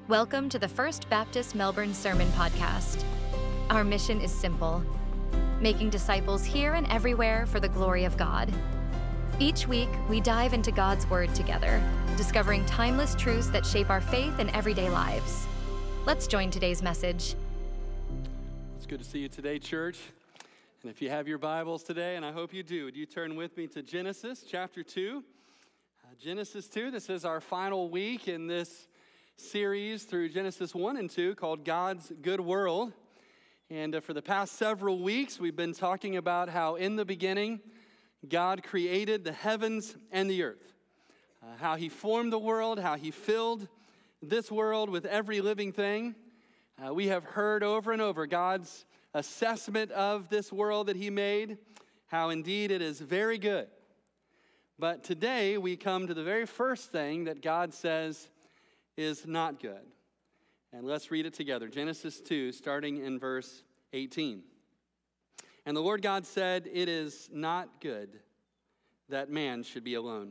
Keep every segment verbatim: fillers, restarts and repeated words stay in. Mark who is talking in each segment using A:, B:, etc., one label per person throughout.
A: Welcome to the First Baptist Melbourne Sermon Podcast. Our mission is simple: making disciples here and everywhere for the glory of God. Each week, we dive into God's Word together, discovering timeless truths that shape our faith and everyday lives. Let's join today's message.
B: It's good to see you today, church. And if you have your Bibles today, and I hope you do, would you turn with me to Genesis chapter two? Uh, Genesis two, this is our final week in this series through Genesis one and two called God's Good World. And uh, for the past several weeks, we've been talking about how in the beginning, God created the heavens and the earth. Uh, how he formed the world, how he filled this world with every living thing. Uh, we have heard over and over God's assessment of this world that he made, how indeed it is very good. But today we come to the very first thing that God says is not good. And let's read it together. Genesis two, starting in verse eighteen. And the Lord God said, "It is not good that man should be alone.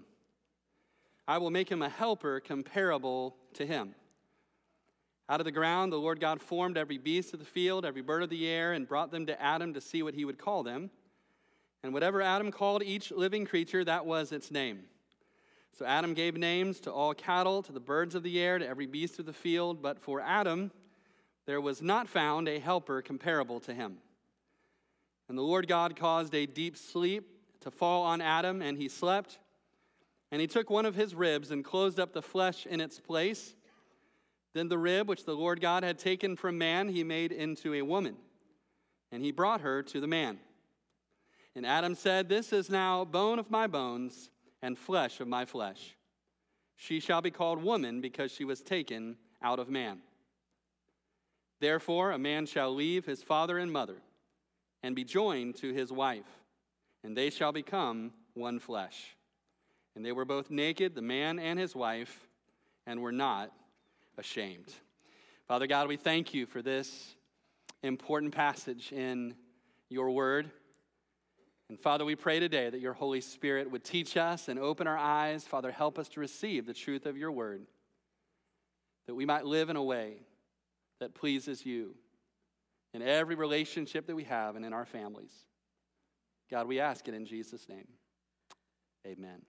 B: I will make him a helper comparable to him." Out of the ground, the Lord God formed every beast of the field, every bird of the air, and brought them to Adam to see what he would call them. And whatever Adam called each living creature, that was its name. So Adam gave names to all cattle, to the birds of the air, to every beast of the field. But for Adam, there was not found a helper comparable to him. And the Lord God caused a deep sleep to fall on Adam, and he slept. And he took one of his ribs and closed up the flesh in its place. Then the rib which the Lord God had taken from man, he made into a woman, and he brought her to the man. And Adam said, "This is now bone of my bones and flesh of my flesh. She shall be called woman, because she was taken out of man. Therefore a man shall leave his father and mother, and be joined to his wife, and they shall become one flesh. And they were both naked, the man and his wife, and were not ashamed." Father God, we thank you for this important passage in your word. And Father, we pray today that your Holy Spirit would teach us and open our eyes. Father, help us to receive the truth of your word, that we might live in a way that pleases you in every relationship that we have and in our families. God, we ask it in Jesus' name. Amen.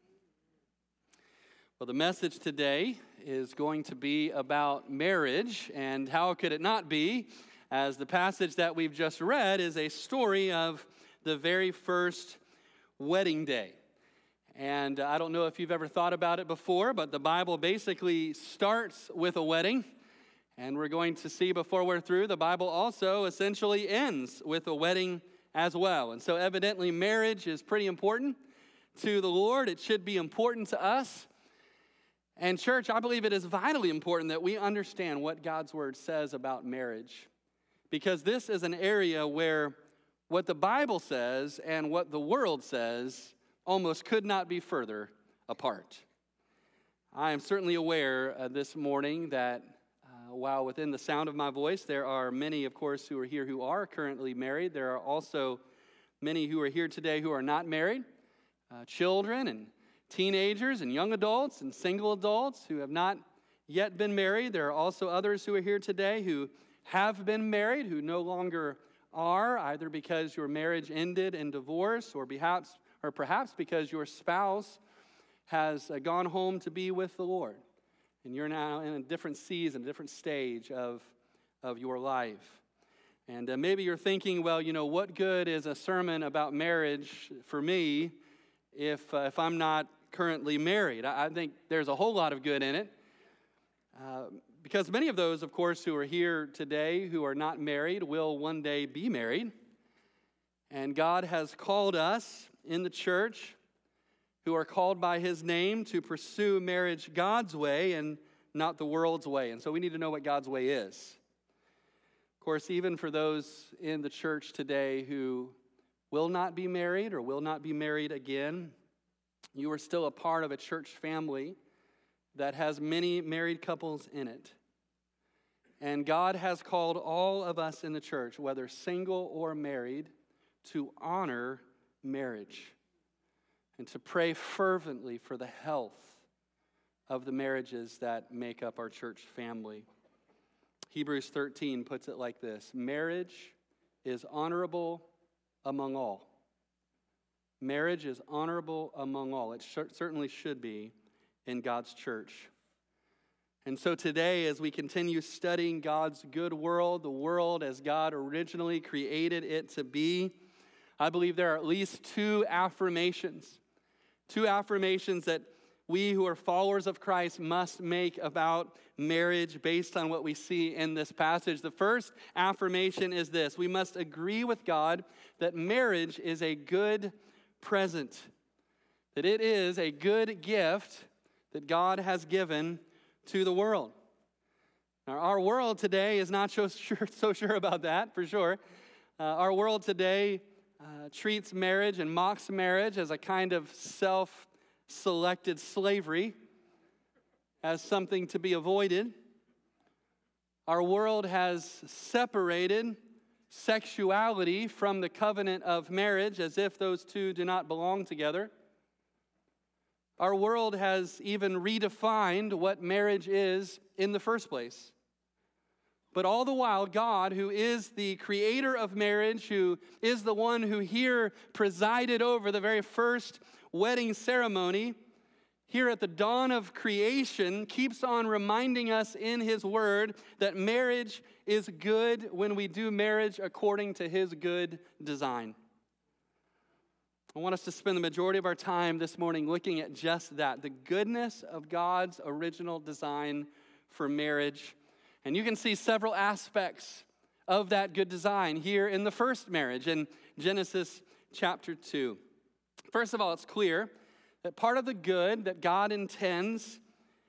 B: Well, the message today is going to be about marriage, and how could it not be, as the passage that we've just read is a story of the very first wedding day. And I don't know if you've ever thought about it before, but the Bible basically starts with a wedding, and we're going to see before we're through, the Bible also essentially ends with a wedding as well. And so evidently marriage is pretty important to the Lord. It should be important to us. And church, I believe it is vitally important that we understand what God's word says about marriage, because this is an area where what the Bible says and what the world says almost could not be further apart. I am certainly aware uh, this morning that uh, while within the sound of my voice, there are many, of course, who are here who are currently married. There are also many who are here today who are not married, uh, children and teenagers and young adults and single adults who have not yet been married. There are also others who are here today who have been married, who no longer are, either because your marriage ended in divorce, or perhaps, or perhaps because your spouse has uh, gone home to be with the Lord, and you're now in a different season, a different stage of, of your life. And uh, maybe you're thinking, well, you know, what good is a sermon about marriage for me if uh, if I'm not currently married? I, I think there's a whole lot of good in it. Uh, Because many of those, of course, who are here today who are not married will one day be married. And God has called us in the church who are called by his name to pursue marriage God's way and not the world's way. And so we need to know what God's way is. Of course, even for those in the church today who will not be married or will not be married again, you are still a part of a church family that has many married couples in it. And God has called all of us in the church, whether single or married, to honor marriage and to pray fervently for the health of the marriages that make up our church family. Hebrews thirteen puts it like this: marriage is honorable among all. Marriage is honorable among all. It sh- certainly should be in God's church. And so today, as we continue studying God's good world, the world as God originally created it to be, I believe there are at least two affirmations, two affirmations that we who are followers of Christ must make about marriage based on what we see in this passage. The first affirmation is this: we must agree with God that marriage is a good present, that it is a good gift that God has given to the world. Now, our world today is not so sure, so sure about that, for sure. Uh, our world today uh, treats marriage and mocks marriage as a kind of self-selected slavery, as something to be avoided. Our world has separated sexuality from the covenant of marriage as if those two do not belong together. Our world has even redefined what marriage is in the first place. But all the while, God, who is the creator of marriage, who is the one who here presided over the very first wedding ceremony, here at the dawn of creation, keeps on reminding us in his word that marriage is good when we do marriage according to his good design. I want us to spend the majority of our time this morning looking at just that, the goodness of God's original design for marriage. And you can see several aspects of that good design here in the first marriage in Genesis chapter two. First of all, it's clear that part of the good that God intends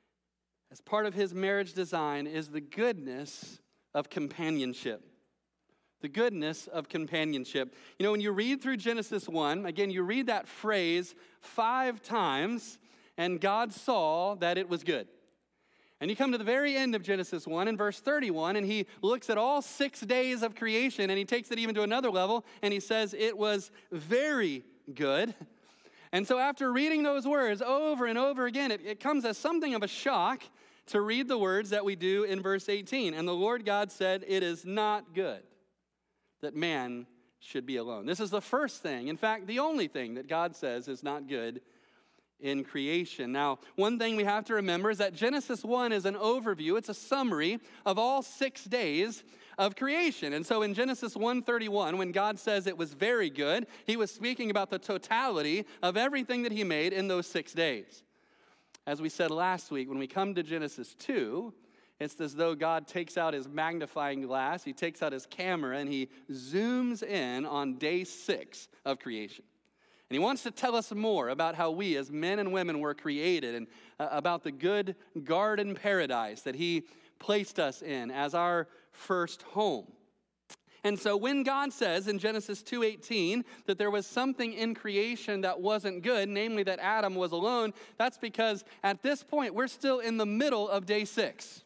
B: as part of his marriage design is the goodness of companionship. The goodness of companionship. You know, when you read through Genesis one, again, you read that phrase five times, and God saw that it was good. And you come to the very end of Genesis one in verse thirty-one, and he looks at all six days of creation, and he takes it even to another level, and he says it was very good. And so after reading those words over and over again, it, it comes as something of a shock to read the words that we do in verse eighteen. And the Lord God said, it is not good that man should be alone. This is the first thing, in fact, the only thing that God says is not good in creation. Now, one thing we have to remember is that Genesis one is an overview, it's a summary of all six days of creation. And so in Genesis one thirty-one, when God says it was very good, he was speaking about the totality of everything that he made in those six days. As we said last week, when we come to Genesis two, it's as though God takes out his magnifying glass, he takes out his camera, and he zooms in on day six of creation. And he wants to tell us more about how we as men and women were created and uh, about the good garden paradise that he placed us in as our first home. And so when God says in Genesis two eighteen that there was something in creation that wasn't good, namely that Adam was alone, that's because at this point we're still in the middle of day six.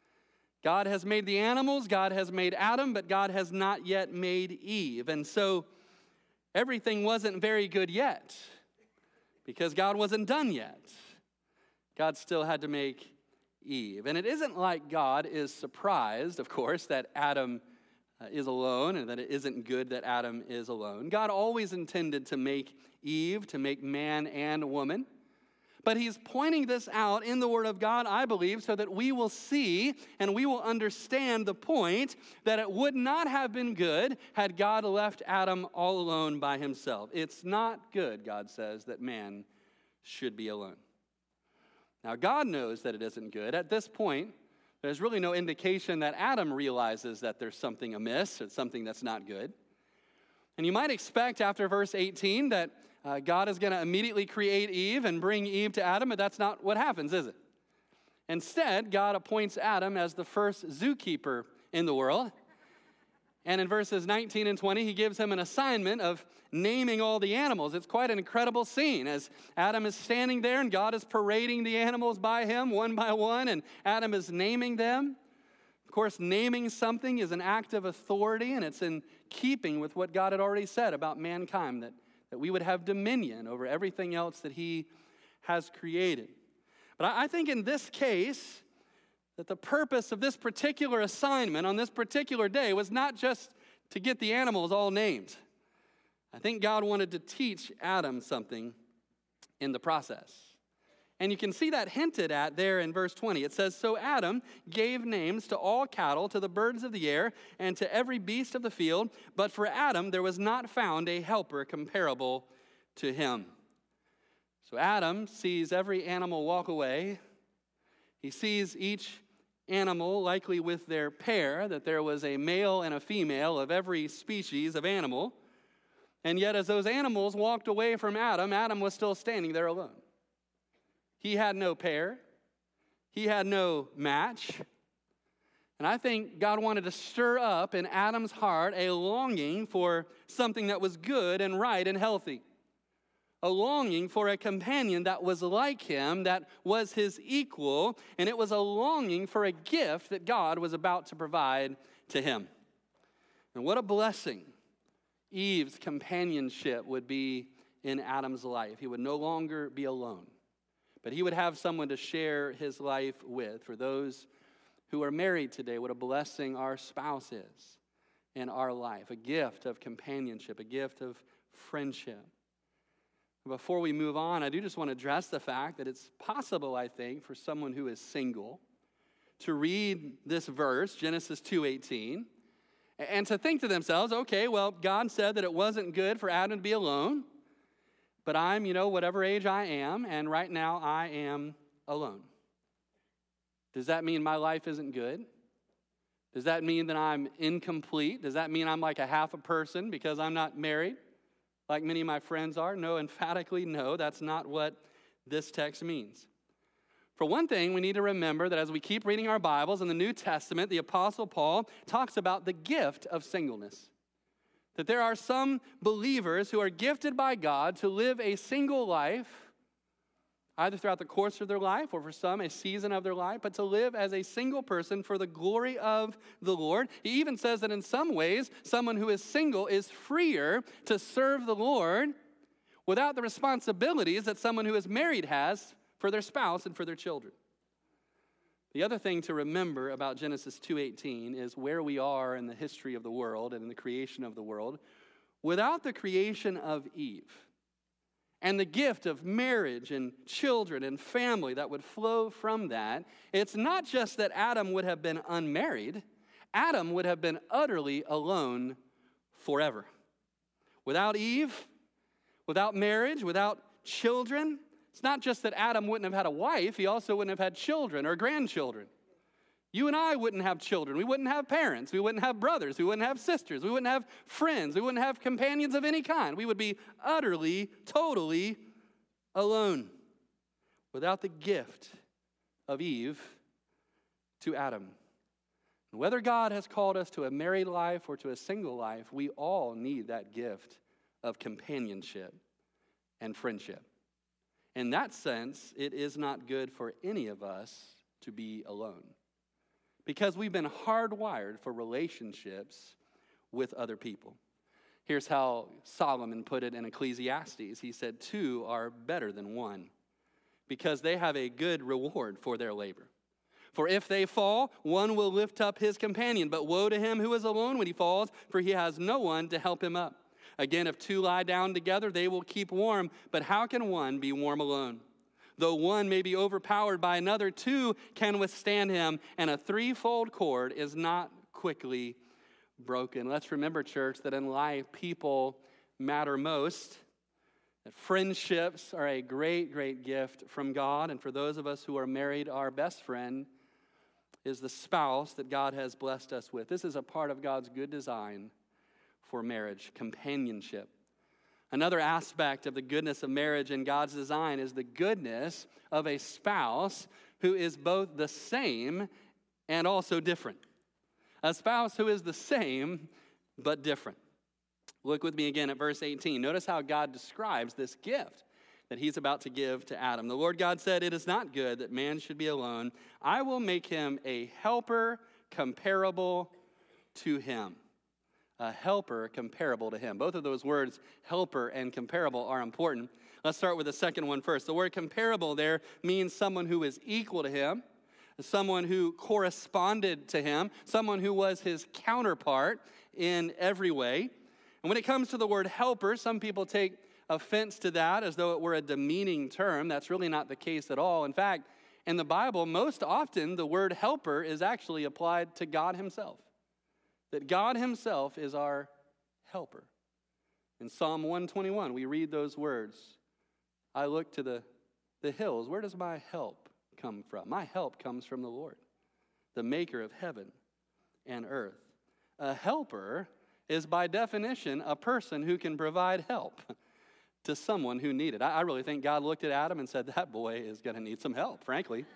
B: God has made the animals, God has made Adam, but God has not yet made Eve. And so everything wasn't very good yet because God wasn't done yet. God still had to make Eve. And it isn't like God is surprised, of course, that Adam uh, is alone and that it isn't good that Adam is alone. God always intended to make Eve, to make man and woman. But he's pointing this out in the Word of God, I believe, so that we will see and we will understand the point that it would not have been good had God left Adam all alone by himself. It's not good, God says, that man should be alone. Now, God knows that it isn't good. At this point, there's really no indication that Adam realizes that there's something amiss or something that's not good. And you might expect after verse eighteen that Uh, God is going to immediately create Eve and bring Eve to Adam, but that's not what happens, is it? Instead, God appoints Adam as the first zookeeper in the world. And in verses nineteen and twenty, he gives him an assignment of naming all the animals. It's quite an incredible scene as Adam is standing there and God is parading the animals by him one by one, and Adam is naming them. Of course, naming something is an act of authority, and it's in keeping with what God had already said about mankind, that that we would have dominion over everything else that he has created. But I think in this case, that the purpose of this particular assignment on this particular day was not just to get the animals all named. I think God wanted to teach Adam something in the process. And you can see that hinted at there in verse twenty. It says, "So Adam gave names to all cattle, to the birds of the air, and to every beast of the field. But for Adam there was not found a helper comparable to him." So Adam sees every animal walk away. He sees each animal, likely with their pair, that there was a male and a female of every species of animal. And yet as those animals walked away from Adam, Adam was still standing there alone. He had no pair. He had no match. And I think God wanted to stir up in Adam's heart a longing for something that was good and right and healthy. A longing for a companion that was like him, that was his equal, and it was a longing for a gift that God was about to provide to him. And what a blessing Eve's companionship would be in Adam's life. He would no longer be alone, but he would have someone to share his life with. For those who are married today, what a blessing our spouse is in our life, a gift of companionship, a gift of friendship. Before we move on, I do just want to address the fact that it's possible, I think, for someone who is single to read this verse, Genesis two eighteen, and to think to themselves, okay, well, God said that it wasn't good for Adam to be alone, but I'm, you know, whatever age I am, and right now I am alone. Does that mean my life isn't good? Does that mean that I'm incomplete? Does that mean I'm like a half a person because I'm not married, like many of my friends are? No, emphatically no, that's not what this text means. For one thing, we need to remember that as we keep reading our Bibles in the New Testament, the Apostle Paul talks about the gift of singleness. That there are some believers who are gifted by God to live a single life, either throughout the course of their life or for some a season of their life, but to live as a single person for the glory of the Lord. He even says that in some ways, someone who is single is freer to serve the Lord without the responsibilities that someone who is married has for their spouse and for their children. The other thing to remember about Genesis two eighteen is where we are in the history of the world and in the creation of the world. Without the creation of Eve and the gift of marriage and children and family that would flow from that, it's not just that Adam would have been unmarried, Adam would have been utterly alone forever. Without Eve, without marriage, without children, it's not just that Adam wouldn't have had a wife, he also wouldn't have had children or grandchildren. You and I wouldn't have children. We wouldn't have parents. We wouldn't have brothers. We wouldn't have sisters. We wouldn't have friends. We wouldn't have companions of any kind. We would be utterly, totally alone without the gift of Eve to Adam. And whether God has called us to a married life or to a single life, we all need that gift of companionship and friendship. In that sense, it is not good for any of us to be alone, because we've been hardwired for relationships with other people. Here's how Solomon put it in Ecclesiastes. He said, two are better than one, because they have a good reward for their labor. For if they fall, one will lift up his companion, but woe to him who is alone when he falls, for he has no one to help him up. Again, if two lie down together, they will keep warm, but how can one be warm alone? Though one may be overpowered by another, two can withstand him, and a threefold cord is not quickly broken. Let's remember, church, that in life, people matter most, that friendships are a great, great gift from God, and for those of us who are married, our best friend is the spouse that God has blessed us with. This is a part of God's good design for marriage, companionship. Another aspect of the goodness of marriage in God's design is the goodness of a spouse who is both the same and also different. A spouse who is the same but different. Look with me again at verse eighteen. Notice how God describes this gift that he's about to give to Adam. The Lord God said, "It is not good that man should be alone. I will make him a helper comparable to him." A helper comparable to him. Both of those words, helper and comparable, are important. Let's start with the second one first. The word comparable there means someone who is equal to him, someone who corresponded to him, someone who was his counterpart in every way. And when it comes to the word helper, some people take offense to that as though it were a demeaning term. That's really not the case at all. In fact, in the Bible, most often the word helper is actually applied to God himself. That God himself is our helper. In Psalm one twenty-one, we read those words. I look to the, the hills. Where does my help come from? My help comes from the Lord, the maker of heaven and earth. A helper is by definition a person who can provide help to someone who needed. I, I really think God looked at Adam and said, that boy is going to need some help, frankly.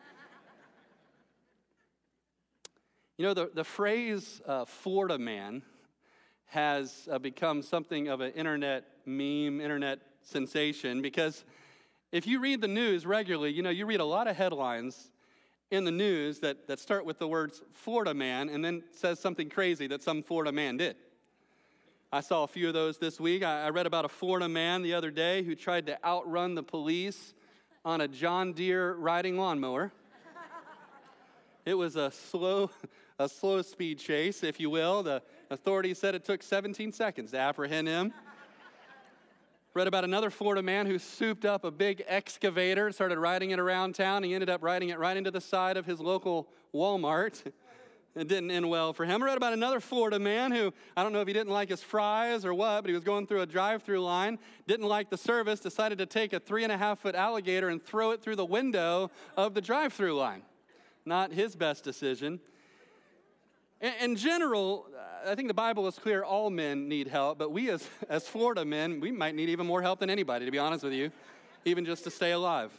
B: You know, the, the phrase uh, Florida man has uh, become something of an internet meme, internet sensation, because if you read the news regularly, you know, you read a lot of headlines in the news that, that start with the words Florida man and then says something crazy that some Florida man did. I saw a few of those this week. I, I read about a Florida man the other day who tried to outrun the police on a John Deere riding lawnmower. It was a slow, a slow speed chase, if you will. The authorities said it took seventeen seconds to apprehend him. Read about another Florida man who souped up a big excavator and started riding it around town. He ended up riding it right into the side of his local Walmart. It didn't end well for him. I read about another Florida man who, I don't know if he didn't like his fries or what, but he was going through a drive-through line, didn't like the service, decided to take a three and a half foot alligator and throw it through the window of the drive-through line. Not his best decision. In, in general, I think the Bible is clear all men need help, but we as, as Florida men, we might need even more help than anybody, to be honest with you, even just to stay alive.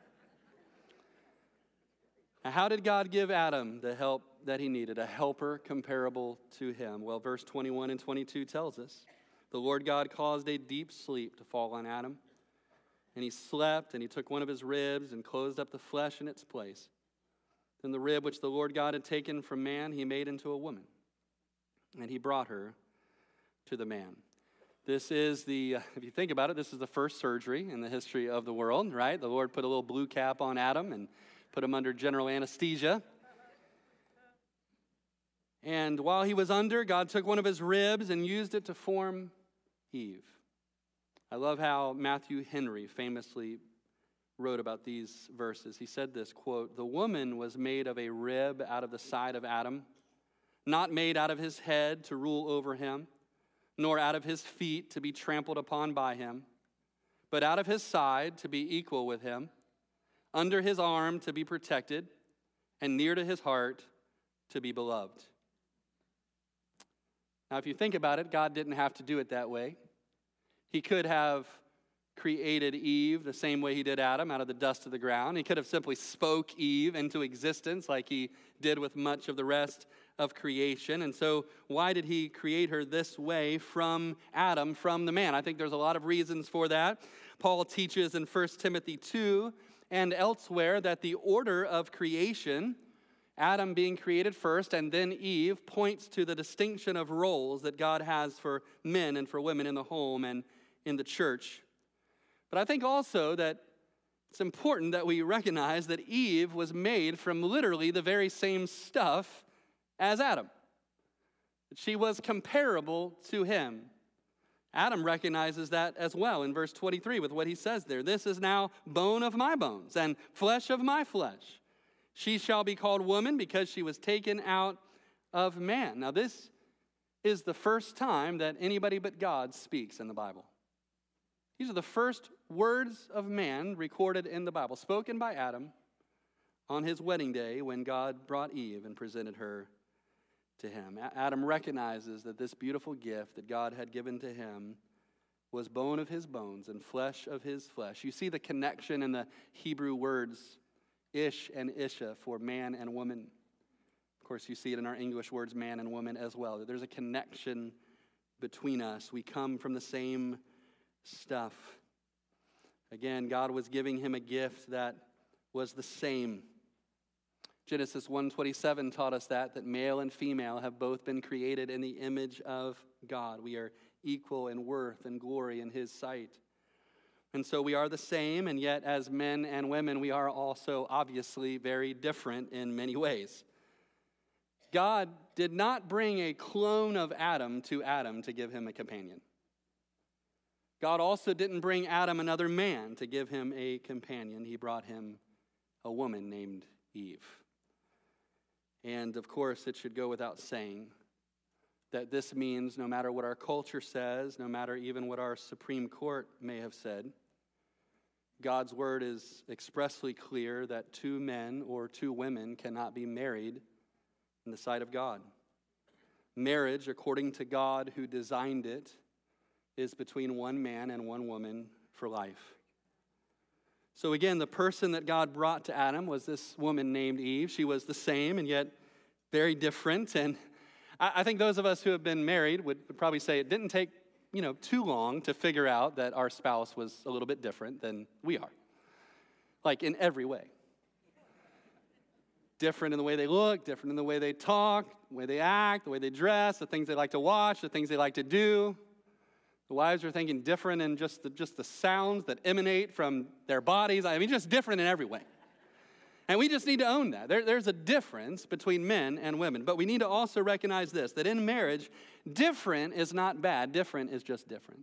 B: Now, how did God give Adam the help that he needed, a helper comparable to him? Well, verse twenty-one and twenty-two tells us, the Lord God caused a deep sleep to fall on Adam, and he slept, and he took one of his ribs and closed up the flesh in its place. Then the rib which the Lord God had taken from man, he made into a woman, and he brought her to the man. This is the, uh, if you think about it, this is the first surgery in the history of the world, right? The Lord put a little blue cap on Adam and put him under general anesthesia. And while he was under, God took one of his ribs and used it to form Eve. I love how Matthew Henry famously wrote about these verses. He said this, quote, "The woman was made of a rib out of the side of Adam, not made out of his head to rule over him, nor out of his feet to be trampled upon by him, but out of his side to be equal with him, under his arm to be protected, and near to his heart to be beloved." Now, if you think about it, God didn't have to do it that way. He could have created Eve the same way he did Adam, out of the dust of the ground. He could have simply spoke Eve into existence like he did with much of the rest of creation. And so why did he create her this way from Adam, from the man? I think there's a lot of reasons for that. Paul teaches in First Timothy two and elsewhere that the order of creation, Adam being created first and then Eve, points to the distinction of roles that God has for men and for women in the home and in the church. But I think also that it's important that we recognize that Eve was made from literally the very same stuff as Adam. That she was comparable to him. Adam recognizes that as well in verse twenty-three with what he says there. "This is now bone of my bones and flesh of my flesh. She shall be called woman because she was taken out of man." Now this is the first time that anybody but God speaks in the Bible. These are the first words of man recorded in the Bible, spoken by Adam on his wedding day when God brought Eve and presented her to him. Adam recognizes that this beautiful gift that God had given to him was bone of his bones and flesh of his flesh. You see the connection in the Hebrew words ish and isha for man and woman. Of course, you see it in our English words man and woman as well. There's a connection between us. We come from the same stuff. Again, God was giving him a gift that was the same. Genesis one twenty-seven taught us that, that male and female have both been created in the image of God. We are equal in worth and glory in his sight. And so we are the same, and yet as men and women, we are also obviously very different in many ways. God did not bring a clone of Adam to Adam to give him a companion. God also didn't bring Adam another man to give him a companion. He brought him a woman named Eve. And of course, it should go without saying that this means no matter what our culture says, no matter even what our Supreme Court may have said, God's word is expressly clear that two men or two women cannot be married in the sight of God. Marriage, according to God who designed it, is between one man and one woman for life. So again, the person that God brought to Adam was this woman named Eve. She was the same and yet very different. And I think those of us who have been married would, would probably say it didn't take, you know, too long to figure out that our spouse was a little bit different than we are. Like in every way. Different in the way they look, different in the way they talk, the way they act, the way they dress, the things they like to watch, the things they like to do. The wives are thinking different in just the, just the sounds that emanate from their bodies. I mean, just different in every way. And we just need to own that. There, there's a difference between men and women. But we need to also recognize this, that in marriage, different is not bad. Different is just different.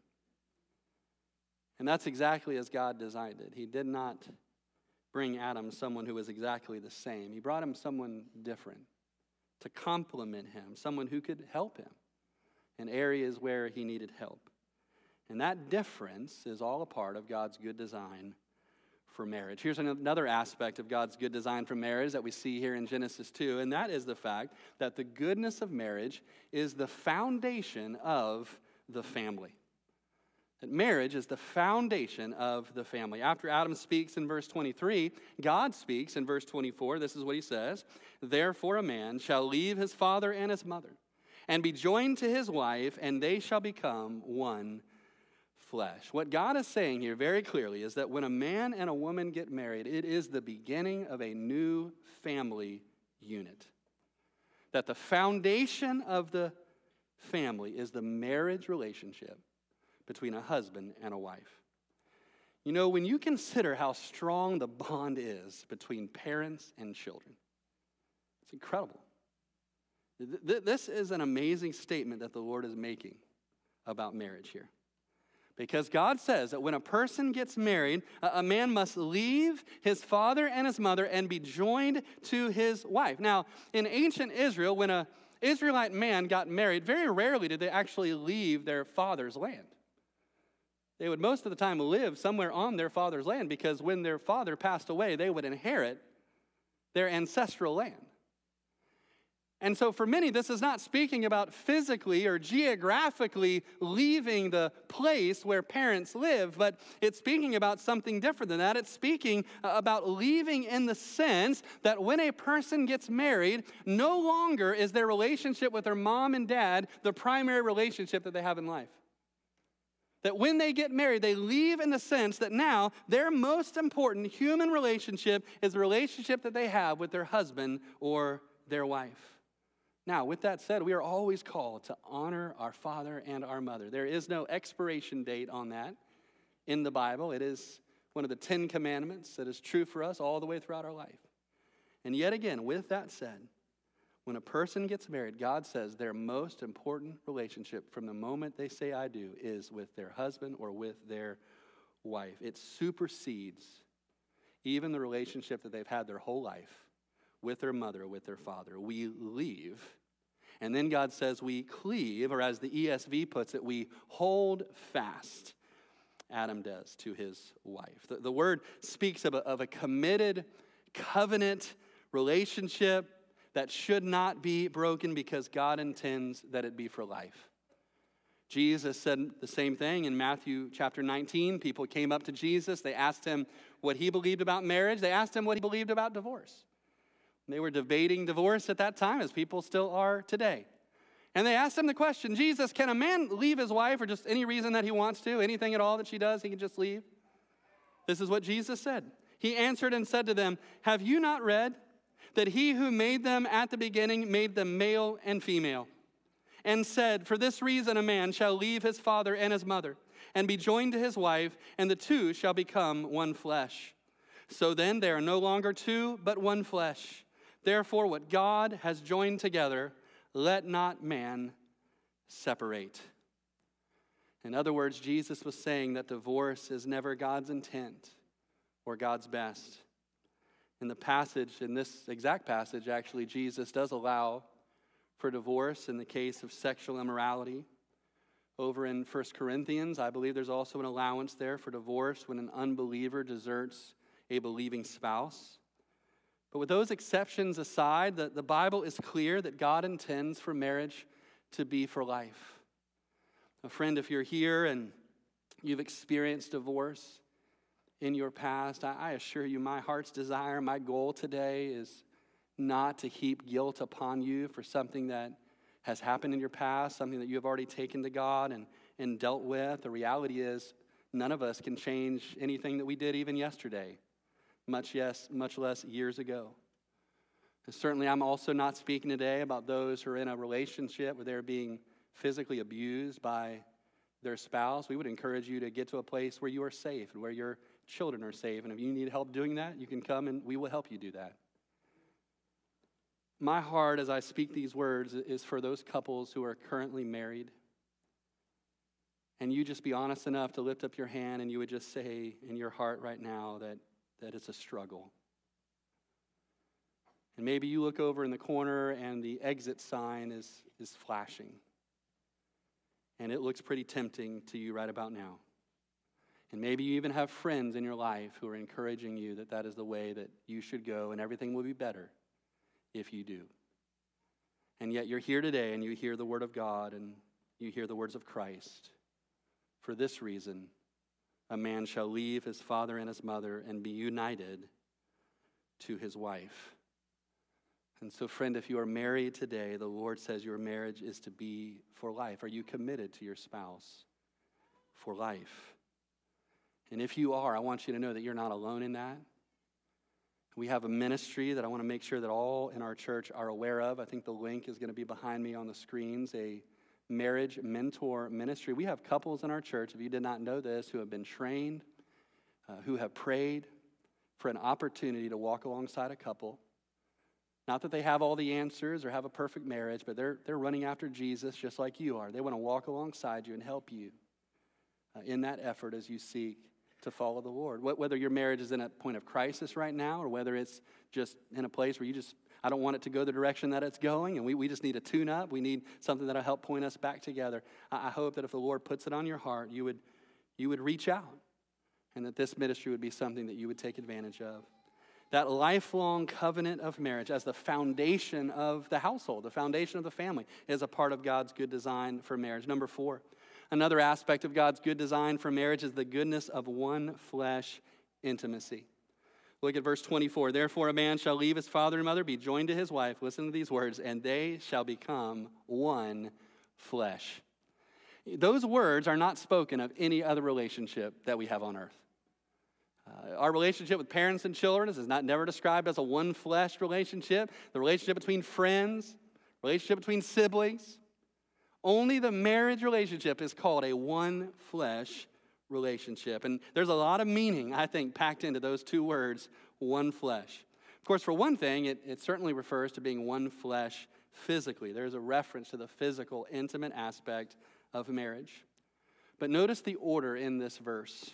B: And that's exactly as God designed it. He did not bring Adam someone who was exactly the same. He brought him someone different to complement him, someone who could help him in areas where he needed help. And that difference is all a part of God's good design for marriage. Here's another aspect of God's good design for marriage that we see here in Genesis two, and that is the fact that the goodness of marriage is the foundation of the family. That marriage is the foundation of the family. After Adam speaks in verse twenty-three, God speaks in verse twenty-four. This is what he says: "Therefore a man shall leave his father and his mother, and be joined to his wife, and they shall become one flesh." What God is saying here very clearly is that when a man and a woman get married, it is the beginning of a new family unit. That the foundation of the family is the marriage relationship between a husband and a wife. You know, when you consider how strong the bond is between parents and children, it's incredible. This is an amazing statement that the Lord is making about marriage here. Because God says that when a person gets married, a man must leave his father and his mother and be joined to his wife. Now, in ancient Israel, when an Israelite man got married, very rarely did they actually leave their father's land. They would most of the time live somewhere on their father's land because when their father passed away, they would inherit their ancestral land. And so for many, this is not speaking about physically or geographically leaving the place where parents live, but it's speaking about something different than that. It's speaking about leaving in the sense that when a person gets married, no longer is their relationship with their mom and dad the primary relationship that they have in life. That when they get married, they leave in the sense that now their most important human relationship is the relationship that they have with their husband or their wife. Now, with that said, we are always called to honor our father and our mother. There is no expiration date on that in the Bible. It is one of the Ten Commandments that is true for us all the way throughout our life. And yet again, with that said, when a person gets married, God says their most important relationship from the moment they say I do is with their husband or with their wife. It supersedes even the relationship that they've had their whole life with their mother or with their father. We leave, and then God says we cleave, or as the E S V puts it, we hold fast. Adam does to his wife. The, the word speaks of a, of a committed covenant relationship that should not be broken because God intends that it be for life. Jesus said the same thing in Matthew chapter nineteen. People came up to Jesus. They asked him what he believed about marriage. They asked him what he believed about divorce. They were debating divorce at that time, as people still are today. And they asked him the question, Jesus, can a man leave his wife for just any reason that he wants to? Anything at all that she does, he can just leave? This is what Jesus said. He answered and said to them, have you not read that he who made them at the beginning made them male and female? And said, for this reason a man shall leave his father and his mother and be joined to his wife, and the two shall become one flesh. So then they are no longer two, but one flesh. Therefore, what God has joined together, let not man separate." In other words, Jesus was saying that divorce is never God's intent or God's best. In the passage, in this exact passage, actually, Jesus does allow for divorce in the case of sexual immorality. Over in First Corinthians, I believe there's also an allowance there for divorce when an unbeliever deserts a believing spouse. But with those exceptions aside, the, the Bible is clear that God intends for marriage to be for life. A friend, if you're here and you've experienced divorce in your past, I, I assure you my heart's desire, my goal today is not to heap guilt upon you for something that has happened in your past, something that you have already taken to God and, and dealt with. The reality is none of us can change anything that we did even yesterday, much, yes, much less years ago. And certainly I'm also not speaking today about those who are in a relationship where they're being physically abused by their spouse. We would encourage you to get to a place where you are safe and where your children are safe. And if you need help doing that, you can come and we will help you do that. My heart as I speak these words is for those couples who are currently married. And you just be honest enough to lift up your hand and you would just say in your heart right now that, that it's a struggle. And maybe you look over in the corner and the exit sign is, is flashing. And it looks pretty tempting to you right about now. And maybe you even have friends in your life who are encouraging you that that is the way that you should go and everything will be better if you do. And yet you're here today and you hear the word of God and you hear the words of Christ. For this reason, a man shall leave his father and his mother and be united to his wife. And so, friend, if you are married today, the Lord says your marriage is to be for life. Are you committed to your spouse for life? And if you are, I want you to know that you're not alone in that. We have a ministry that I want to make sure that all in our church are aware of. I think the link is going to be behind me on the screens, a marriage mentor ministry. We have couples in our church, if you did not know this, who have been trained, uh, who have prayed for an opportunity to walk alongside a couple. Not that they have all the answers or have a perfect marriage, but they're, they're running after Jesus just like you are. They want to walk alongside you and help you uh, in that effort as you seek to follow the Lord. Whether your marriage is in a point of crisis right now or whether it's just in a place where you just, I don't want it to go the direction that it's going and we, we just need a tune-up. We need something that'll help point us back together. I, I hope that if the Lord puts it on your heart, you would, you would reach out and that this ministry would be something that you would take advantage of. That lifelong covenant of marriage as the foundation of the household, the foundation of the family, is a part of God's good design for marriage. Number four, another aspect of God's good design for marriage is the goodness of one flesh intimacy. Look at verse twenty-four. Therefore a man shall leave his father and mother, be joined to his wife, listen to these words, and they shall become one flesh. Those words are not spoken of any other relationship that we have on earth. Uh, our relationship with parents and children is not never described as a one-flesh relationship. The relationship between friends, relationship between siblings. Only the marriage relationship is called a one-flesh relationship. And there's a lot of meaning, I think, packed into those two words, one flesh. Of course, for one thing, it, it certainly refers to being one flesh physically. There's a reference to the physical, intimate aspect of marriage. But notice the order in this verse.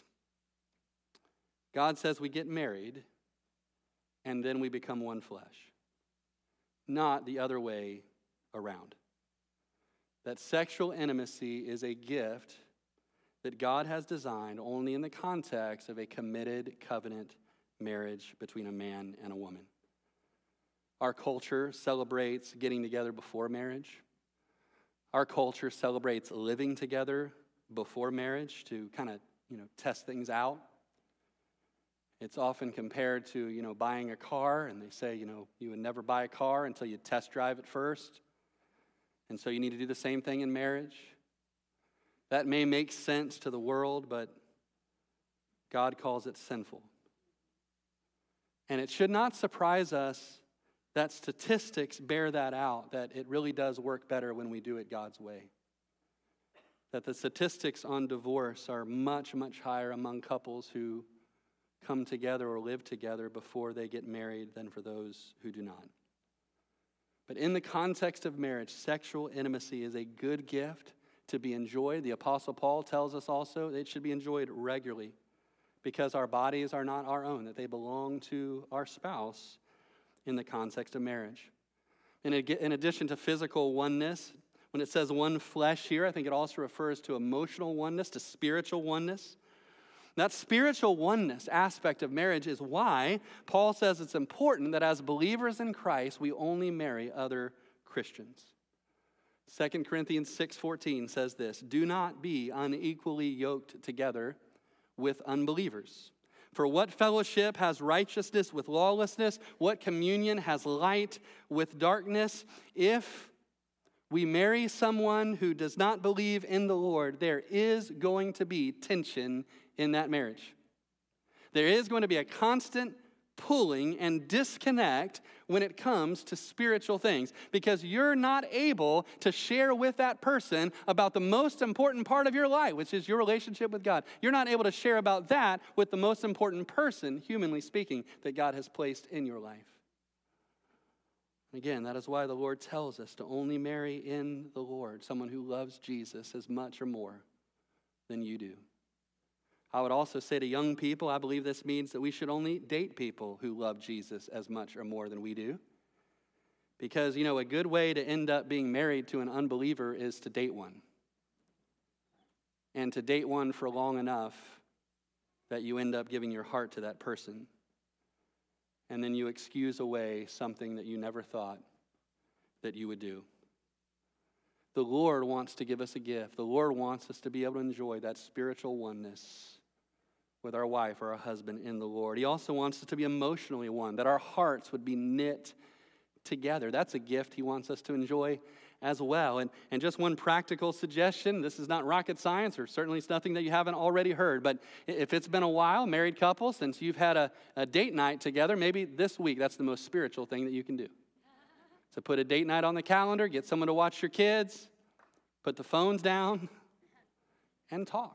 B: God says we get married, and then we become one flesh. Not the other way around. That sexual intimacy is a gift that God has designed only in the context of a committed covenant marriage between a man and a woman. Our culture celebrates getting together before marriage. Our culture celebrates living together before marriage to kind of, you know, test things out. It's often compared to, you know, buying a car, and they say, you know, you would never buy a car until you test drive it first. And so you need to do the same thing in marriage. That may make sense to the world, but God calls it sinful. And it should not surprise us that statistics bear that out, that it really does work better when we do it God's way. that the statistics on divorce are much, much higher among couples who come together or live together before they get married than for those who do not. But in the context of marriage, sexual intimacy is a good gift to be enjoyed. The Apostle Paul tells us also that it should be enjoyed regularly because our bodies are not our own, that they belong to our spouse in the context of marriage. In, in addition to physical oneness, when it says one flesh here, I think it also refers to emotional oneness, to spiritual oneness. That spiritual oneness aspect of marriage is why Paul says it's important that as believers in Christ, we only marry other Christians. Second Corinthians six fourteen says this, "Do not be unequally yoked together with unbelievers. For what fellowship has righteousness with lawlessness? What communion has light with darkness? If we marry someone who does not believe in the Lord, there is going to be tension in that marriage. There is going to be a constant pulling and disconnect when it comes to spiritual things because you're not able to share with that person about the most important part of your life, which is your relationship with God. You're not able to share about that with the most important person, humanly speaking, that God has placed in your life. Again, that is why the Lord tells us to only marry in the Lord, someone who loves Jesus as much or more than you do. I would also say to young people, I believe this means that we should only date people who love Jesus as much or more than we do. Because, you know, a good way to end up being married to an unbeliever is to date one. And to date one for long enough that you end up giving your heart to that person. And then you excuse away something that you never thought that you would do. The Lord wants to give us a gift. The Lord wants us to be able to enjoy that spiritual oneness with our wife or our husband in the Lord. He also wants us to be emotionally one, that our hearts would be knit together. That's a gift he wants us to enjoy as well. And, and just one practical suggestion, this is not rocket science, or certainly it's nothing that you haven't already heard, but if it's been a while, married couple, since you've had a, a date night together, maybe this week, that's the most spiritual thing that you can do. So put a date night on the calendar, get someone to watch your kids, put the phones down, and talk.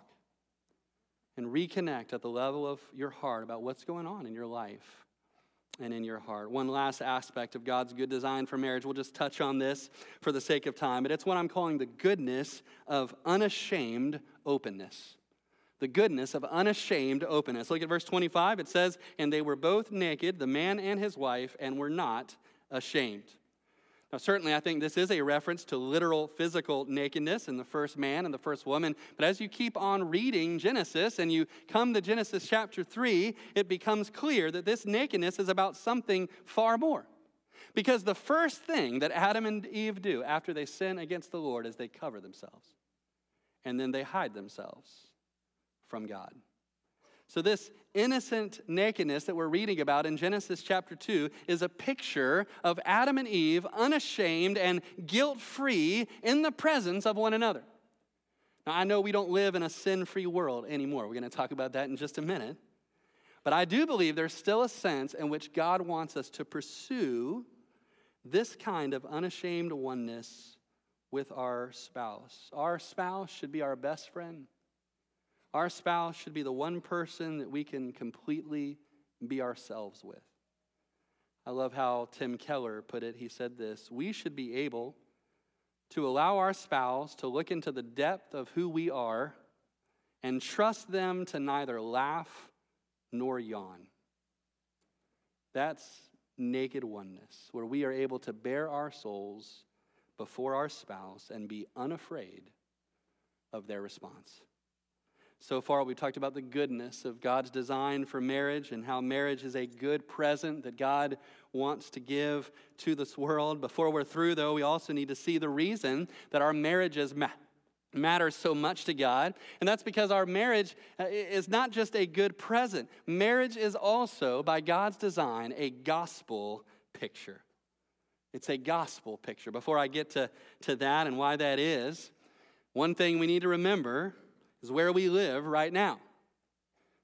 B: And reconnect at the level of your heart about what's going on in your life and in your heart. One last aspect of God's good design for marriage, we'll just touch on this for the sake of time, but it's what I'm calling the goodness of unashamed openness. The goodness of unashamed openness. Look at verse twenty-five. It says, "And they were both naked, the man and his wife, and were not ashamed." Now, certainly, I think this is a reference to literal physical nakedness in the first man and the first woman. But as you keep on reading Genesis and you come to Genesis chapter three, it becomes clear that this nakedness is about something far more. Because the first thing that Adam and Eve do after they sin against the Lord is they cover themselves. And then they hide themselves from God. So this innocent nakedness that we're reading about in Genesis chapter two is a picture of Adam and Eve unashamed and guilt-free in the presence of one another. Now, I know we don't live in a sin-free world anymore. We're going to talk about that in just a minute. But I do believe there's still a sense in which God wants us to pursue this kind of unashamed oneness with our spouse. Our spouse should be our best friend. Our spouse should be the one person that we can completely be ourselves with. I love how Tim Keller put it. He said this, "We should be able to allow our spouse to look into the depth of who we are and trust them to neither laugh nor yawn." That's naked oneness, where we are able to bare our souls before our spouse and be unafraid of their response. So far, we've talked about the goodness of God's design for marriage and how marriage is a good present that God wants to give to this world. Before we're through, though, we also need to see the reason that our marriages ma- matter so much to God. And that's because our marriage is not just a good present. Marriage is also, by God's design, a gospel picture. It's a gospel picture. Before I get to, to that and why that is, one thing we need to remember is where we live right now.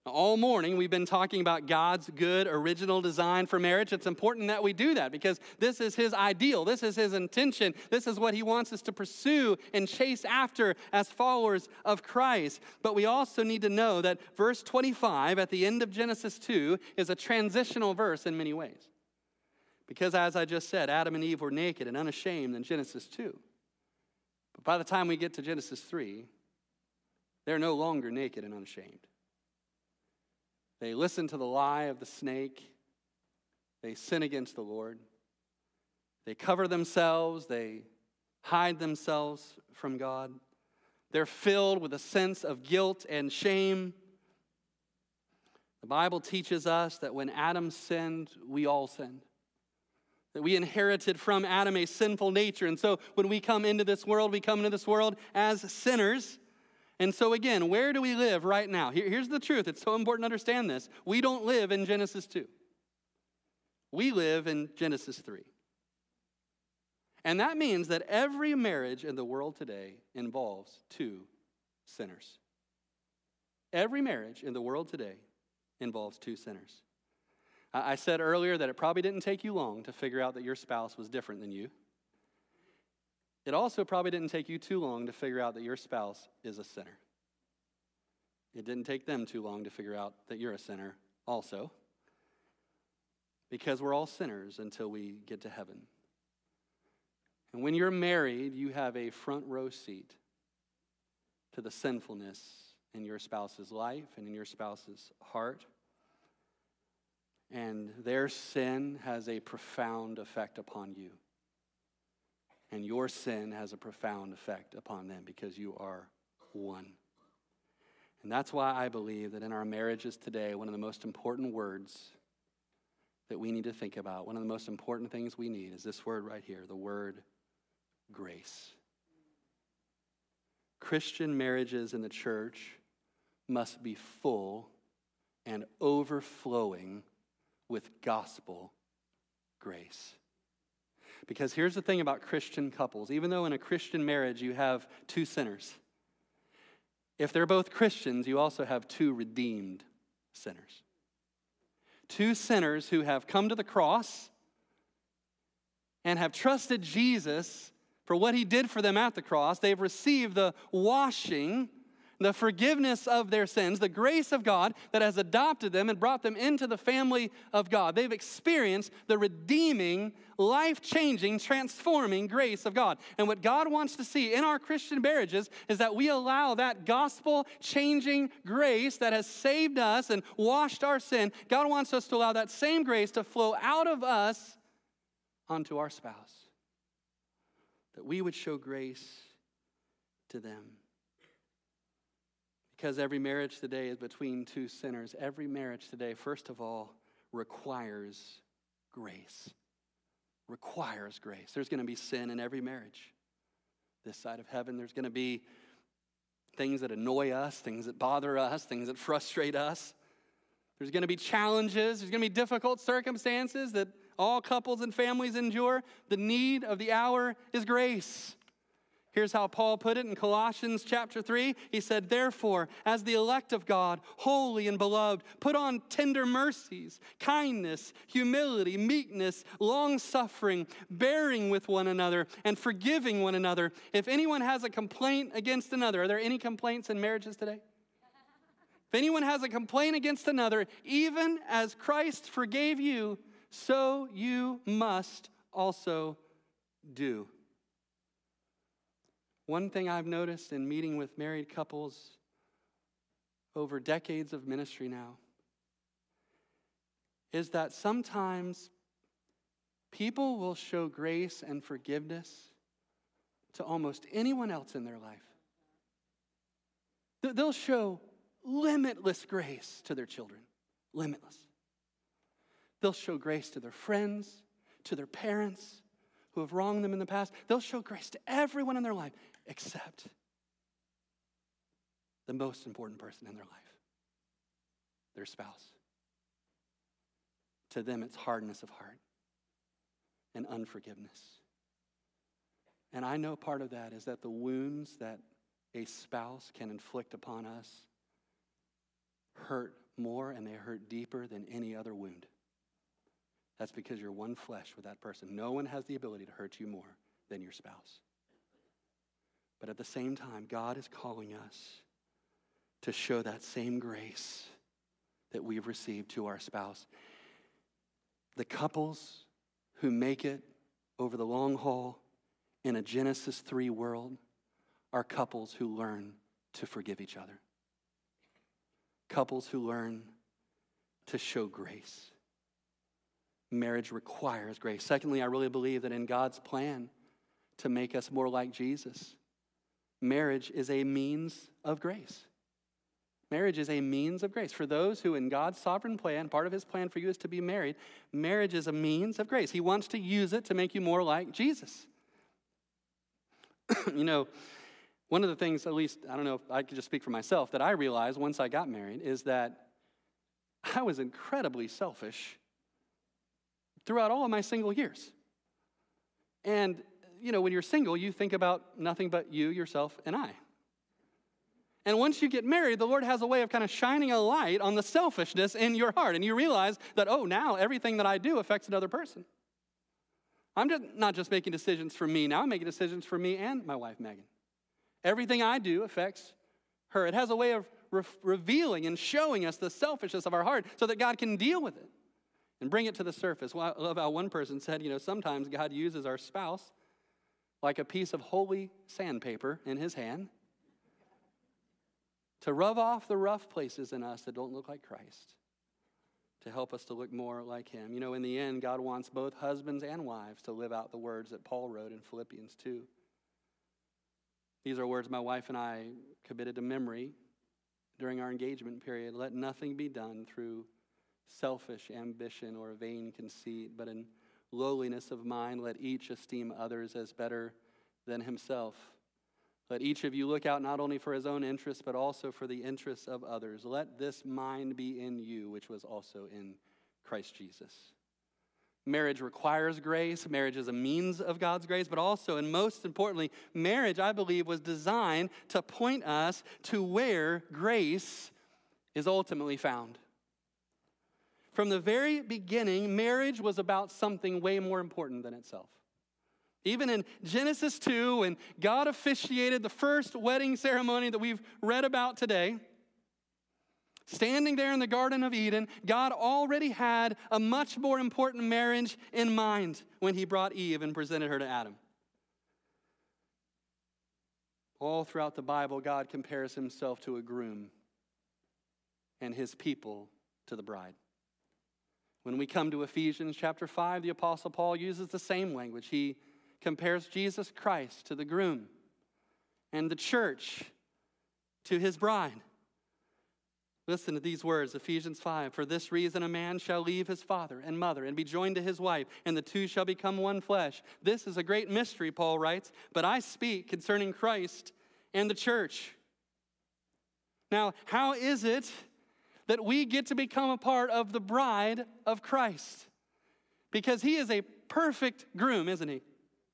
B: All morning, we've been talking about God's good original design for marriage. It's important that we do that because this is his ideal. This is his intention. This is what he wants us to pursue and chase after as followers of Christ. But we also need to know that verse twenty-five at the end of Genesis two is a transitional verse in many ways. Because as I just said, Adam and Eve were naked and unashamed in Genesis two. But by the time we get to Genesis three, they're no longer naked and unashamed. They listen to the lie of the snake. They sin against the Lord. They cover themselves. They hide themselves from God. They're filled with a sense of guilt and shame. The Bible teaches us that when Adam sinned, we all sinned. That we inherited from Adam a sinful nature. And so when we come into this world, we come into this world as sinners. And so again, where do we live right now? Here, here's the truth. It's so important to understand this. We don't live in Genesis two. We live in Genesis three. And that means that every marriage in the world today involves two sinners. Every marriage in the world today involves two sinners. I said earlier that it probably didn't take you long to figure out that your spouse was different than you. It also probably didn't take you too long to figure out that your spouse is a sinner. It didn't take them too long to figure out that you're a sinner also. Because we're all sinners until we get to heaven. And when you're married, you have a front row seat to the sinfulness in your spouse's life and in your spouse's heart. And their sin has a profound effect upon you. And your sin has a profound effect upon them because you are one. And that's why I believe that in our marriages today, one of the most important words that we need to think about, one of the most important things we need is this word right here, the word grace. Christian marriages in the church must be full and overflowing with gospel grace. Because here's the thing about Christian couples. Even though in a Christian marriage you have two sinners, if they're both Christians, you also have two redeemed sinners. Two sinners who have come to the cross and have trusted Jesus for what he did for them at the cross. They've received the washing, the forgiveness of their sins, the grace of God that has adopted them and brought them into the family of God. They've experienced the redeeming, life-changing, transforming grace of God. And what God wants to see in our Christian marriages is that we allow that gospel-changing grace that has saved us and washed our sin. God wants us to allow that same grace to flow out of us onto our spouse. That we would show grace to them. Because every marriage today is between two sinners. Every marriage today, first of all, requires grace. Requires grace. There's going to be sin in every marriage. This side of heaven, there's going to be things that annoy us, things that bother us, things that frustrate us. There's going to be challenges. There's going to be difficult circumstances that all couples and families endure. The need of the hour is grace. Here's how Paul put it in Colossians chapter three. He said, therefore, as the elect of God, holy and beloved, put on tender mercies, kindness, humility, meekness, long-suffering, bearing with one another, and forgiving one another. If anyone has a complaint against another, are there any complaints in marriages today? If anyone has a complaint against another, even as Christ forgave you, so you must also do. One thing I've noticed in meeting with married couples over decades of ministry now is that sometimes people will show grace and forgiveness to almost anyone else in their life. They'll show limitless grace to their children, limitless. They'll show grace to their friends, to their parents who have wronged them in the past. They'll show grace to everyone in their life except the most important person in their life, their spouse. To them, it's hardness of heart and unforgiveness. And I know part of that is that the wounds that a spouse can inflict upon us hurt more and they hurt deeper than any other wound. That's because you're one flesh with that person. No one has the ability to hurt you more than your spouse. But at the same time, God is calling us to show that same grace that we've received to our spouse. The couples who make it over the long haul in a Genesis three world are couples who learn to forgive each other. Couples who learn to show grace. Marriage requires grace. Secondly, I really believe that in God's plan to make us more like Jesus, marriage is a means of grace. Marriage is a means of grace. For those who in God's sovereign plan, part of his plan for you is to be married, marriage is a means of grace. He wants to use it to make you more like Jesus. You know, one of the things, at least, I don't know if I could just speak for myself, that I realized once I got married is that I was incredibly selfish throughout all of my single years. And, you know, when you're single, you think about nothing but you, yourself, and I. And once you get married, the Lord has a way of kind of shining a light on the selfishness in your heart. And you realize that, oh, now everything that I do affects another person. I'm just not just making decisions for me now, I'm making decisions for me and my wife, Megan. Everything I do affects her. It has a way of re- revealing and showing us the selfishness of our heart so that God can deal with it and bring it to the surface. Well, I love how one person said, you know, sometimes God uses our spouse like a piece of holy sandpaper in his hand to rub off the rough places in us that don't look like Christ, to help us to look more like him. You know, in the end, God wants both husbands and wives to live out the words that Paul wrote in Philippians two. These are words my wife and I committed to memory during our engagement period. Let nothing be done through selfish ambition or vain conceit, but in lowliness of mind, let each esteem others as better than himself. Let each of you look out not only for his own interests, but also for the interests of others. Let this mind be in you, which was also in Christ Jesus. Marriage requires grace. Marriage is a means of God's grace, but also, and most importantly, marriage, I believe, was designed to point us to where grace is ultimately found. From the very beginning, marriage was about something way more important than itself. Even in Genesis two, when God officiated the first wedding ceremony that we've read about today, standing there in the Garden of Eden, God already had a much more important marriage in mind when he brought Eve and presented her to Adam. All throughout the Bible, God compares himself to a groom and his people to the bride. When we come to Ephesians chapter five, the Apostle Paul uses the same language. He compares Jesus Christ to the groom and the church to his bride. Listen to these words, Ephesians five. For this reason a man shall leave his father and mother and be joined to his wife, and the two shall become one flesh. This is a great mystery, Paul writes, but I speak concerning Christ and the church. Now, how is it that we get to become a part of the bride of Christ? Because he is a perfect groom, isn't he?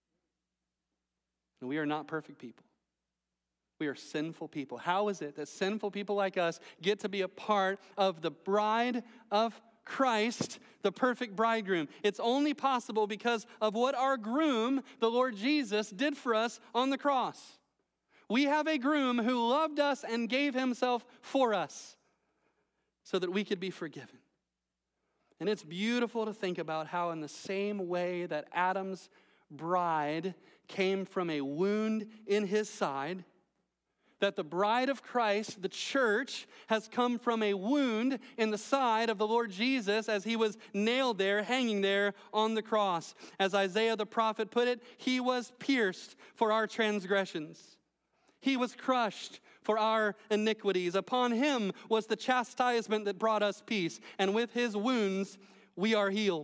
B: And we are not perfect people. We are sinful people. How is it that sinful people like us get to be a part of the bride of Christ, the perfect bridegroom? It's only possible because of what our groom, the Lord Jesus, did for us on the cross. We have a groom who loved us and gave himself for us so that we could be forgiven. And it's beautiful to think about how in the same way that Adam's bride came from a wound in his side, that the bride of Christ, the church, has come from a wound in the side of the Lord Jesus as he was nailed there, hanging there on the cross. As Isaiah the prophet put it, he was pierced for our transgressions. He was crushed for our iniquities. Upon him was the chastisement that brought us peace, and with his wounds we are healed.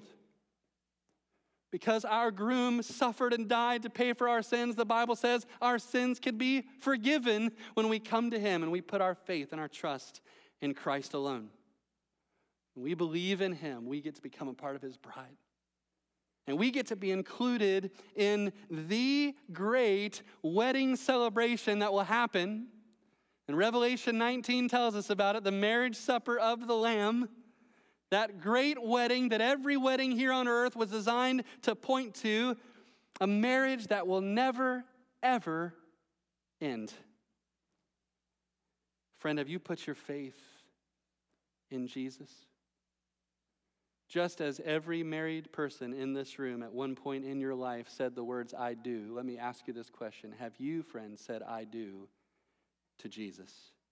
B: Because our groom suffered and died to pay for our sins, the Bible says our sins can be forgiven when we come to him and we put our faith and our trust in Christ alone. When we believe in him, we get to become a part of his bride. And we get to be included in the great wedding celebration that will happen And Revelation nineteen tells us about it, the marriage supper of the Lamb, that great wedding that every wedding here on earth was designed to point to, a marriage that will never, ever end. Friend, have you put your faith in Jesus? Just as every married person in this room at one point in your life said the words, I do, let me ask you this question. Have you, friend, said I do to Jesus?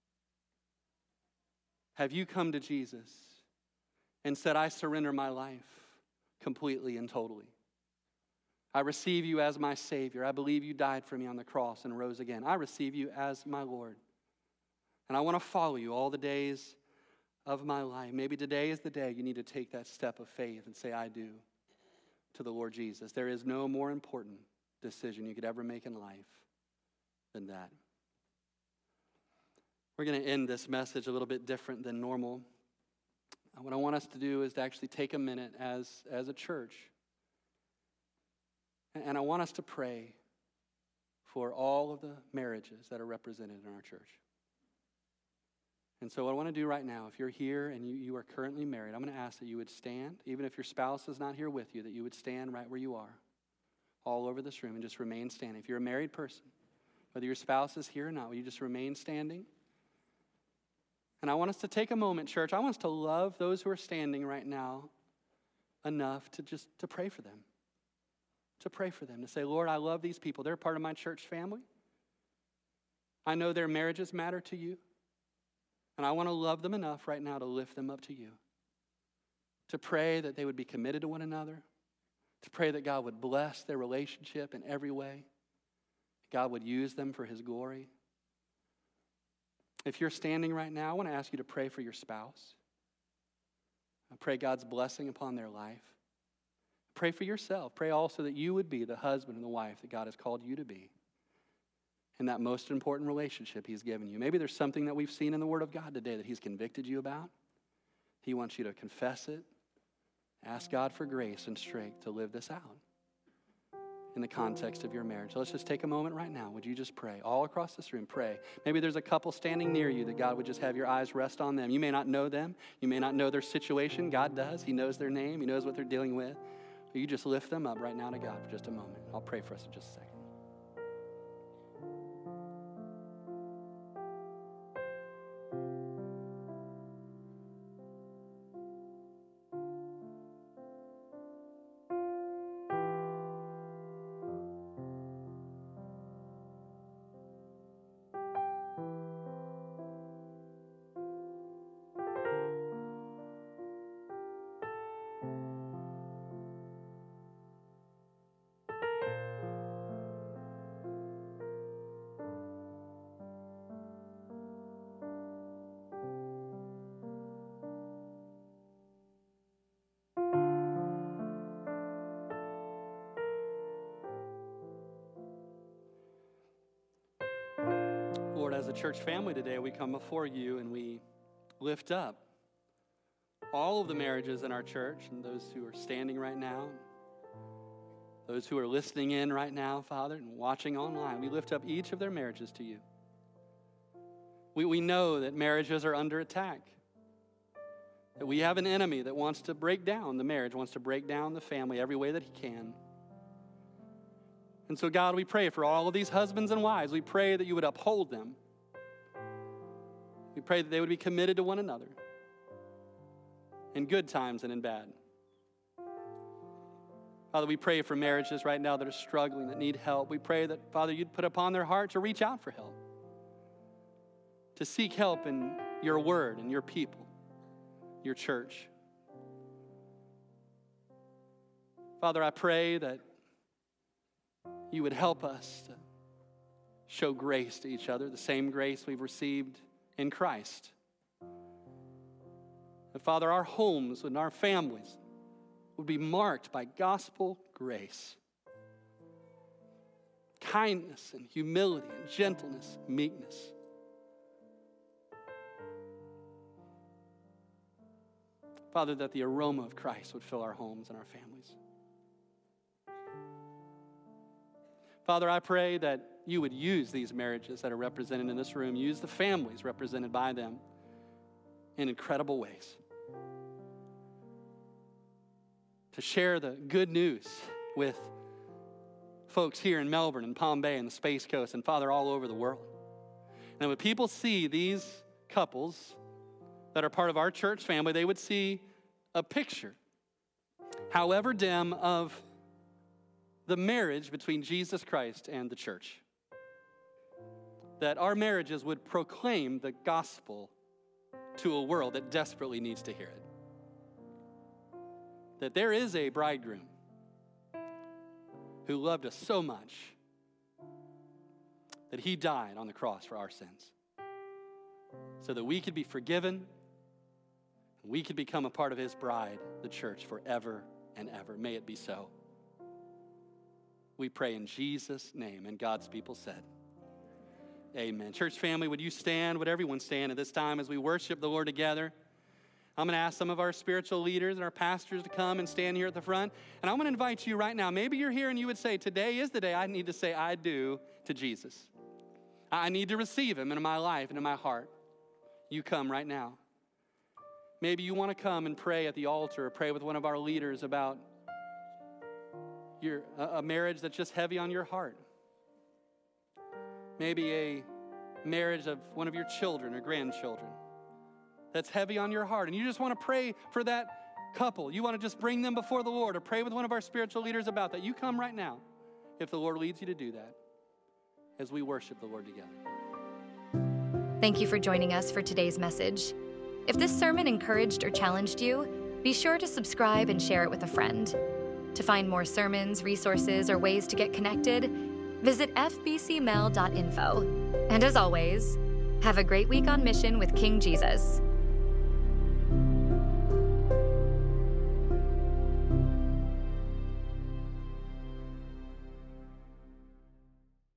B: Have you come to Jesus and said, I surrender my life completely and totally? I receive you as my Savior. I believe you died for me on the cross and rose again. I receive you as my Lord. And I want to follow you all the days of my life. Maybe today is the day you need to take that step of faith and say, I do to the Lord Jesus. There is no more important decision you could ever make in life than that. We're going to end this message a little bit different than normal. What I want us to do is to actually take a minute as, as a church. And I want us to pray for all of the marriages that are represented in our church. And so what I want to do right now, if you're here and you, you are currently married, I'm going to ask that you would stand, even if your spouse is not here with you, that you would stand right where you are, all over this room, and just remain standing. If you're a married person, whether your spouse is here or not, will you just remain standing? And I want us to take a moment, church. I want us to love those who are standing right now enough to just to pray for them. To pray for them, to say, Lord, I love these people. They're part of my church family. I know their marriages matter to you. And I want to love them enough right now to lift them up to you. To pray that they would be committed to one another. To pray that God would bless their relationship in every way. God would use them for his glory. If you're standing right now, I want to ask you to pray for your spouse. I pray God's blessing upon their life. Pray for yourself. Pray also that you would be the husband and the wife that God has called you to be. In that most important relationship he's given you. Maybe there's something that we've seen in the Word of God today that he's convicted you about. He wants you to confess it. Ask God for grace and strength to live this out in the context of your marriage. So let's just take a moment right now. Would you just pray? All across this room, pray. Maybe there's a couple standing near you that God would just have your eyes rest on them. You may not know them. You may not know their situation. God does. He knows their name. He knows what they're dealing with. Will you just lift them up right now to God for just a moment? I'll pray for us in just a second. Lord, as a church family today, we come before you and we lift up all of the marriages in our church and those who are standing right now, those who are listening in right now, Father, and watching online. We lift up each of their marriages to you. We, we know that marriages are under attack, that we have an enemy that wants to break down the marriage, wants to break down the family every way that he can. And so, God, we pray for all of these husbands and wives. We pray that you would uphold them. We pray that they would be committed to one another in good times and in bad. Father, we pray for marriages right now that are struggling, that need help. We pray that, Father, you'd put upon their heart to reach out for help, to seek help in your word and your people, your church. Father, I pray that you would help us to show grace to each other, the same grace we've received in Christ. And Father, our homes and our families would be marked by gospel grace, kindness and humility and gentleness, meekness. Father, that the aroma of Christ would fill our homes and our families. Father, I pray that you would use these marriages that are represented in this room, use the families represented by them in incredible ways. To share the good news with folks here in Melbourne and Palm Bay and the Space Coast and, Father, all over the world. And when people see these couples that are part of our church family, they would see a picture, however dim, of the marriage between Jesus Christ and the church. That our marriages would proclaim the gospel to a world that desperately needs to hear it. That there is a bridegroom who loved us so much that he died on the cross for our sins so that we could be forgiven and we could become a part of his bride, the church, forever and ever. May it be so. We pray in Jesus' name, and God's people said, amen. Church family, would you stand? Would everyone stand at this time as we worship the Lord together? I'm going to ask some of our spiritual leaders and our pastors to come and stand here at the front. And I'm going to invite you right now. Maybe you're here and you would say, today is the day I need to say I do to Jesus. I need to receive him into my life, into my heart. You come right now. Maybe you want to come and pray at the altar or pray with one of our leaders about your, a, a marriage that's just heavy on your heart. Maybe a marriage of one of your children or grandchildren that's heavy on your heart, and you just want to pray for that couple. You want to just bring them before the Lord or pray with one of our spiritual leaders about that. You come right now if the Lord leads you to do that as we worship the Lord together.
A: Thank you for joining us for today's message. If this sermon encouraged or challenged you, be sure to subscribe and share it with a friend. To find more sermons, resources, or ways to get connected, visit f b c mel dot info. And as always, have a great week on mission with King Jesus.